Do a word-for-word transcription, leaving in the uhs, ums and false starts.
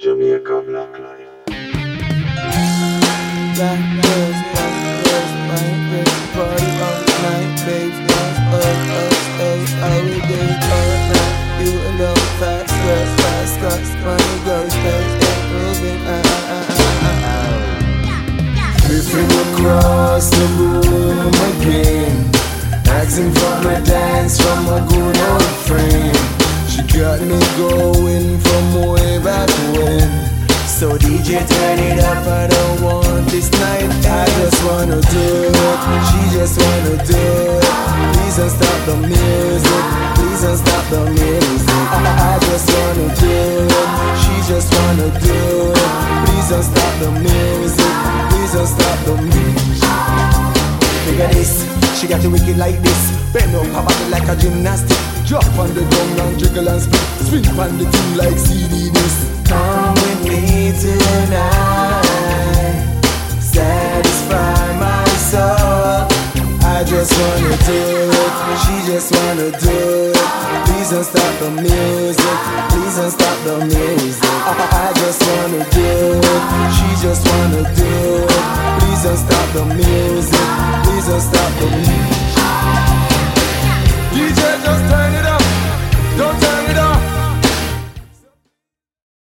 Jamaica Black Lion. Black girls, black girls, white girls, party all night, babe. Us, us, us, us, all we do all night. You alone, fast girls, fast cars, money girls, girls, improving. Ah ah ah ah ah. Drifting across the room again, asking for my dance from a good old friend. She got me going from way back when. So D J turn it up, I don't want this night. I just wanna do it, she just wanna do it. Please don't stop the music, please don't stop the music. I, I just wanna do it, she just wanna do it. Please don't stop the music, please don't stop the music. Figure this, she got you wicked like this. Bend up her body like a gymnastic. Drop on the ground and jiggle and spin. Spin on the thing like C D this. Come with me tonight, satisfy my soul. I just wanna do it, she just wanna do it. Please don't stop the music, please don't stop the music. I, I just wanna do it, she just wanna do it. Please don't stop the music, please don't stop the music.